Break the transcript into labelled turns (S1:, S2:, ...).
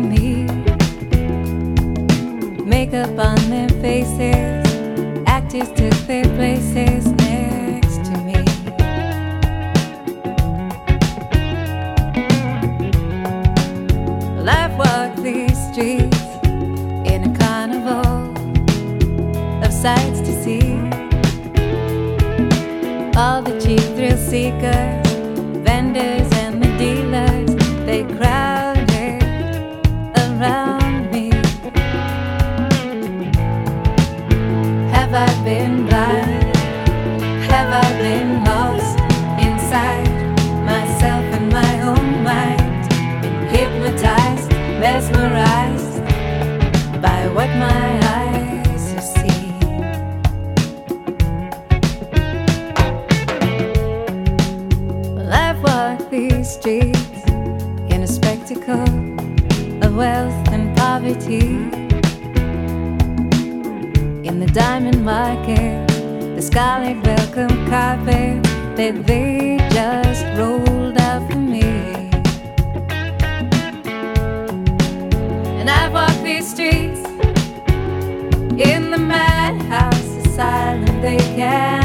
S1: me. Makeup on their faces, actors took their places next to me. Well, I've walked these streets in a carnival of sights to see. All the cheap thrill seekers, vendors and the dealers, they crowded around me. Have I been blind? Have I been lost inside myself and my own mind? Been hypnotized, mesmerized by what my eyes have seen. Well, I've walked these streets in a spectacle of wealth and poverty. In the diamond market, the scarlet welcome carpet that they just rolled out for me. And I've walked these streets in the madhouse asylum they can